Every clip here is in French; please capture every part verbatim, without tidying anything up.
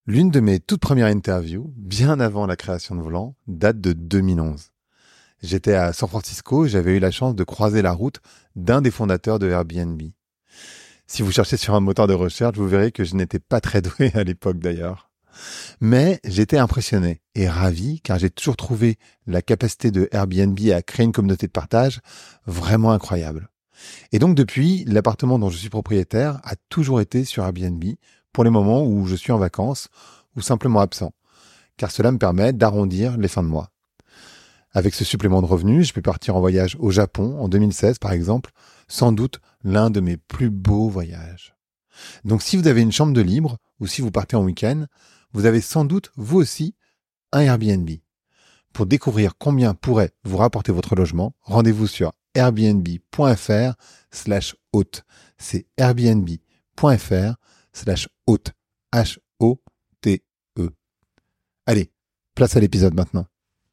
L'une de mes toutes premières interviews, bien avant la création de Volant, date de deux mille onze. J'étais à San Francisco et j'avais eu la chance de croiser la route d'un des fondateurs de Airbnb. Si vous cherchez sur un moteur de recherche, vous verrez que je n'étais pas très doué à l'époque d'ailleurs. Mais j'étais impressionné et ravi car j'ai toujours trouvé la capacité de Airbnb à créer une communauté de partage vraiment incroyable. Et donc depuis, l'appartement dont je suis propriétaire a toujours été sur Airbnb pour les moments où je suis en vacances ou simplement absent, car cela me permet d'arrondir les fins de mois. Avec ce supplément de revenus, je peux partir en voyage au Japon en deux mille seize par exemple, sans doute l'un de mes plus beaux voyages. Donc si vous avez une chambre de libre ou si vous partez en week-end, vous avez sans doute vous aussi un Airbnb. Pour découvrir combien pourrait vous rapporter votre logement, rendez-vous sur airbnb.fr slash hôte. C'est airbnb.fr slash hôte. H O T E. Allez, place à l'épisode maintenant.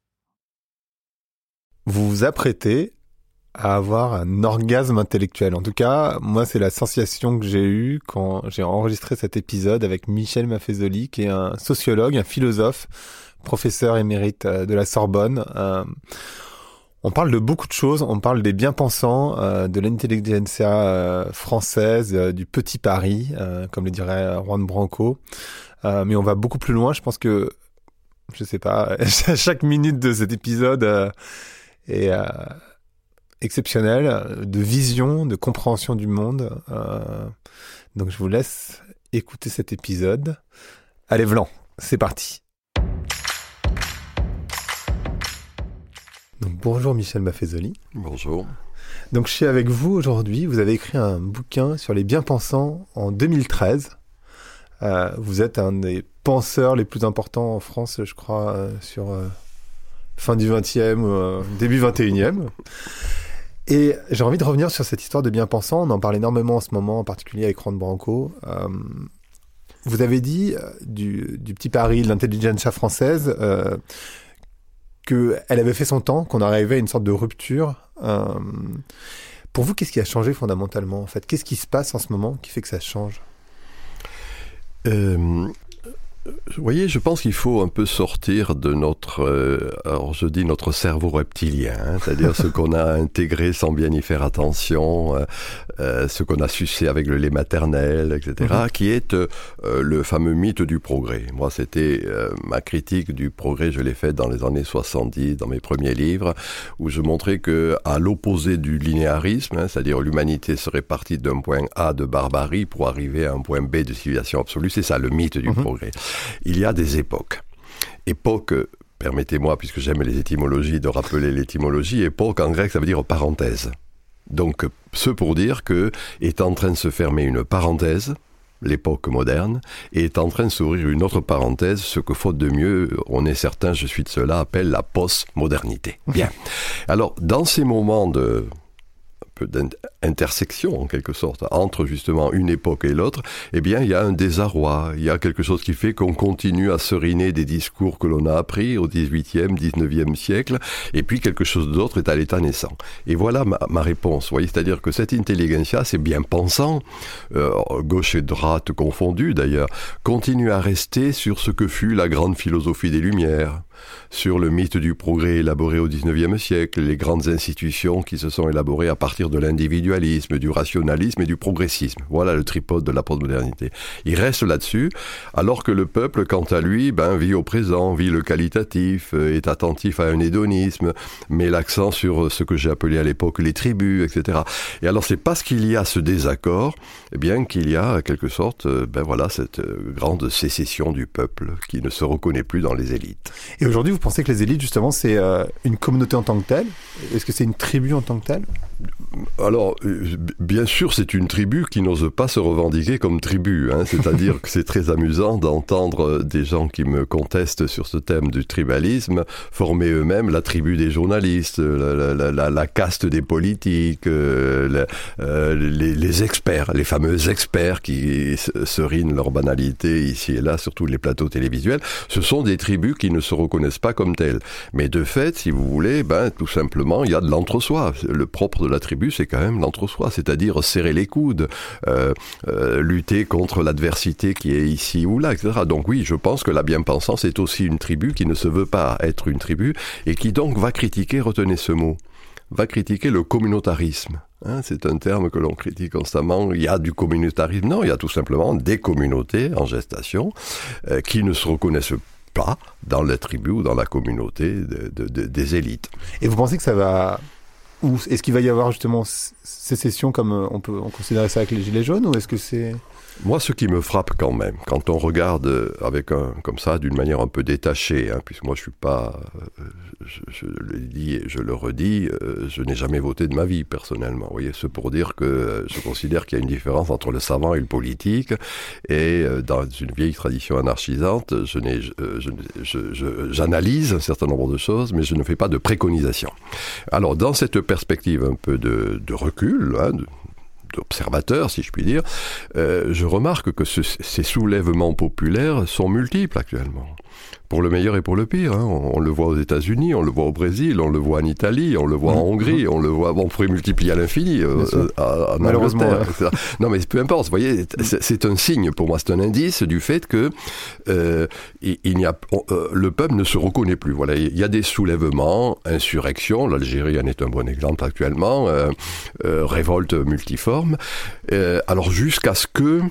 Vous vous apprêtez à avoir un orgasme intellectuel. En tout cas, moi, c'est la sensation que j'ai eue quand j'ai enregistré cet épisode avec Michel Maffezoli, qui est un sociologue, un philosophe, professeur émérite de la Sorbonne. Euh, on parle de beaucoup de choses. On parle des bien-pensants, euh, de l'intelligentsia euh, française, euh, du petit Paris, euh, comme le dirait Juan Branco. Euh, mais on va beaucoup plus loin. Je pense que, je sais pas, chaque minute de cet épisode euh, est euh, exceptionnelle, de vision, de compréhension du monde. Euh, donc je vous laisse écouter cet épisode. Allez, Vlan, c'est parti. Donc, bonjour Michel Maffezoli. Bonjour. Donc je suis avec vous aujourd'hui. Vous avez écrit un bouquin sur les bien-pensants en deux mille treize. Euh, vous êtes un des penseurs les plus importants en France, je crois, euh, sur euh, fin du vingtième, euh, début vingt et unième. Et j'ai envie de revenir sur cette histoire de bien-pensants. On en parle énormément en ce moment, en particulier avec Juan Branco. Euh, vous avez dit euh, du, du petit Paris, de l'intelligentsia française, euh, qu'elle avait fait son temps, qu'on arrivait à une sorte de rupture. Euh, pour vous, qu'est-ce qui a changé fondamentalement en fait ? Qu'est-ce qui se passe en ce moment qui fait que ça change ? euh, Vous voyez, je pense qu'il faut un peu sortir de notre, euh, alors je dis notre cerveau reptilien, hein, c'est-à-dire ce qu'on a intégré sans bien y faire attention, euh, euh, ce qu'on a sucé avec le lait maternel, et cetera, mm-hmm. qui est euh, le fameux mythe du progrès. Moi, c'était euh, ma critique du progrès, je l'ai faite dans les années soixante-dix, dans mes premiers livres, où je montrais que, à l'opposé du linéarisme, hein, c'est-à-dire l'humanité serait partie d'un point A de barbarie pour arriver à un point B de civilisation absolue, c'est ça le mythe du mm-hmm. progrès. Il y a des époques. Époque, permettez-moi, puisque j'aime les étymologies, de rappeler l'étymologie. Époque, en grec, ça veut dire parenthèse. Donc, ce pour dire que est en train de se fermer une parenthèse, l'époque moderne, et est en train de s'ouvrir une autre parenthèse, ce que, faute de mieux, on est certain, je suis de cela, appelle la post-modernité. Bien. Alors, dans ces moments de... d'intersection en quelque sorte entre justement une époque et l'autre, eh bien il y a un désarroi, il y a quelque chose qui fait qu'on continue à seriner des discours que l'on a appris au dix-huitième, dix-neuvième siècle, et puis quelque chose d'autre est à l'état naissant. Et voilà ma, ma réponse, vous voyez, c'est-à-dire que cette intelligentsia, c'est bien pensant, euh, gauche et droite confondues d'ailleurs, continue à rester sur ce que fut la grande philosophie des Lumières, sur le mythe du progrès élaboré au dix-neuvième siècle, les grandes institutions qui se sont élaborées à partir de l'individualisme, du rationalisme et du progressisme. Voilà le tripode de la postmodernité. Il reste là-dessus, alors que le peuple, quant à lui, ben, vit au présent, vit le qualitatif, est attentif à un hédonisme, met l'accent sur ce que j'ai appelé à l'époque les tribus, et cetera. Et alors c'est parce qu'il y a ce désaccord, eh bien qu'il y a, en quelque sorte, ben voilà, cette grande sécession du peuple qui ne se reconnaît plus dans les élites. Et aujourd'hui, vous pensez que les élites, justement, c'est euh, une communauté en tant que telle ? Est-ce que c'est une tribu en tant que telle ? Alors, euh, bien sûr, c'est une tribu qui n'ose pas se revendiquer comme tribu, hein, c'est-à-dire que c'est très amusant d'entendre des gens qui me contestent sur ce thème du tribalisme former eux-mêmes la tribu des journalistes, la, la, la, la caste des politiques, euh, la, euh, les, les experts, les fameux experts qui serinent leur banalité ici et là sur tous les plateaux télévisuels. Ce sont des tribus qui ne se reconnaissent pas comme telles. Mais de fait, si vous voulez, ben, tout simplement, il y a de l'entre-soi. Le propre de la tribu, c'est quand même l'entre-soi, c'est-à-dire serrer les coudes, euh, euh, lutter contre l'adversité qui est ici ou là, et cetera. Donc oui, je pense que la bien-pensance est aussi une tribu qui ne se veut pas être une tribu et qui donc va critiquer, retenez ce mot, va critiquer le communautarisme. Hein, c'est un terme que l'on critique constamment. Il y a du communautarisme. Non, il y a tout simplement des communautés en gestation euh, qui ne se reconnaissent pas dans la tribu ou dans la communauté de, de, de, des élites. Et vous pensez que ça va... Ou est-ce qu'il va y avoir justement sécession comme on peut on considérer ça avec les Gilets jaunes, ou est-ce que c'est... Moi, ce qui me frappe quand même, quand on regarde avec un, comme ça, d'une manière un peu détachée, hein, puisque moi je suis pas, euh, je, je le dis et je le redis, euh, je n'ai jamais voté de ma vie personnellement. Vous voyez, c'est pour dire que euh, je considère qu'il y a une différence entre le savant et le politique, et euh, dans une vieille tradition anarchisante, je n'ai, euh, je, je, je, j'analyse un certain nombre de choses, mais je ne fais pas de préconisation. Alors, dans cette perspective un peu de, de recul, hein, de, d'observateurs, si je puis dire, euh, je remarque que ce, ces soulèvements populaires sont multiples actuellement. Pour le meilleur et pour le pire. Hein. On, on le voit aux États-Unis, on le voit au Brésil, on le voit en Italie, on le voit mmh. en Hongrie, on le voit... Bon, on pourrait multiplier à l'infini. Euh, à, à Malheureusement. Ouais. Non, mais peu importe. Vous voyez, c'est, c'est un signe pour moi, c'est un indice du fait que euh, il, il n'y a, on, euh, le peuple ne se reconnaît plus. Voilà, il y a des soulèvements, insurrections. L'Algérie en est un bon exemple actuellement. Euh, euh, révolte multiforme. Euh, alors jusqu'à ce que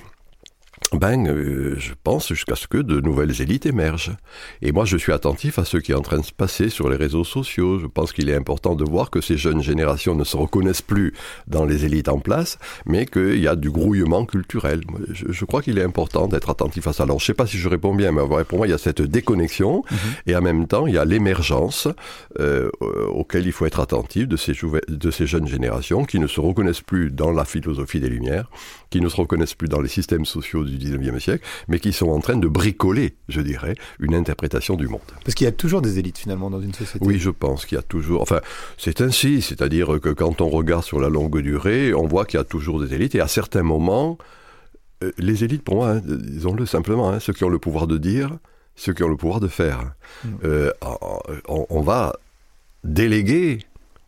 Ben, euh, je pense jusqu'à ce que de nouvelles élites émergent. Et moi, je suis attentif à ce qui est en train de se passer sur les réseaux sociaux. Je pense qu'il est important de voir que ces jeunes générations ne se reconnaissent plus dans les élites en place, mais qu'il y a du grouillement culturel. Je, je crois qu'il est important d'être attentif à ça. Alors, je ne sais pas si je réponds bien, mais pour moi, il y a cette déconnexion, mmh. et en même temps, il y a l'émergence euh, auquel il faut être attentif de ces, jou- de ces jeunes générations qui ne se reconnaissent plus dans la philosophie des Lumières, qui ne se reconnaissent plus dans les systèmes sociaux du dix-neuvième siècle, mais qui sont en train de bricoler, je dirais, une interprétation du monde. Parce qu'il y a toujours des élites, finalement, dans une société. Oui, je pense qu'il y a toujours... Enfin, c'est ainsi, c'est-à-dire que quand on regarde sur la longue durée, on voit qu'il y a toujours des élites, et à certains moments, euh, les élites, pour moi, hein, disons-le simplement, hein, ceux qui ont le pouvoir de dire, ceux qui ont le pouvoir de faire. Mmh. Euh, on, on va déléguer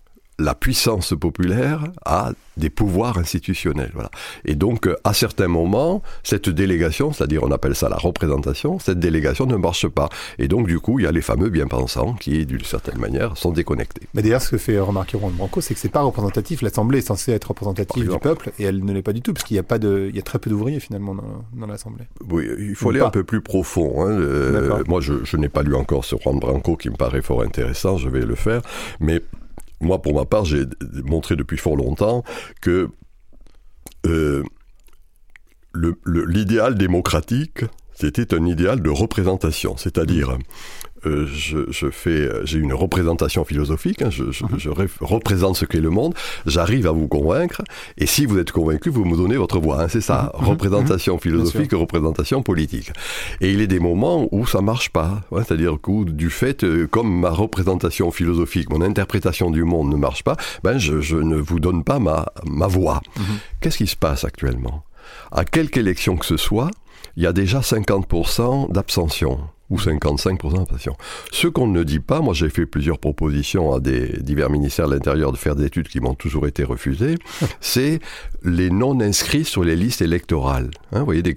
la puissance populaire a des pouvoirs institutionnels. Voilà. Et donc, à certains moments, cette délégation, c'est-à-dire on appelle ça la représentation, cette délégation ne marche pas. Et donc, du coup, il y a les fameux bien-pensants qui, d'une certaine manière, sont déconnectés. Mais d'ailleurs, ce que fait remarquer Juan Branco, c'est que c'est pas représentatif. L'Assemblée est censée être représentative du peuple, et elle ne l'est pas du tout, parce qu'il y a pas de, il y a très peu d'ouvriers, finalement, dans, dans l'Assemblée. Oui, il faut Ou aller pas. un peu plus profond. Hein. Euh, moi, je, je n'ai pas lu encore ce Juan Branco qui me paraît fort intéressant, je vais le faire, mais moi, pour ma part, j'ai montré depuis fort longtemps que euh, le, le, l'idéal démocratique, c'était un idéal de représentation, c'est-à-dire... Euh, je, je fais, j'ai une représentation philosophique, hein, je, je, je ré- représente ce qu'est le monde, j'arrive à vous convaincre, et si vous êtes convaincu, vous me donnez votre voix, hein, c'est ça, mmh, représentation mmh, philosophique, représentation politique. Et il y a des moments où ça marche pas, hein, c'est-à-dire que du fait, euh, comme ma représentation philosophique, mon interprétation du monde ne marche pas, ben je, je ne vous donne pas ma, ma voix. Mmh. Qu'est-ce qui se passe actuellement ? À quelque élection que ce soit, il y a déjà cinquante pour cent d'abstention. Ou cinquante-cinq pour cent d'abstention. Ce qu'on ne dit pas, moi j'ai fait plusieurs propositions à des divers ministères de l'Intérieur de faire des études qui m'ont toujours été refusées, c'est les non-inscrits sur les listes électorales. Hein, vous voyez, des,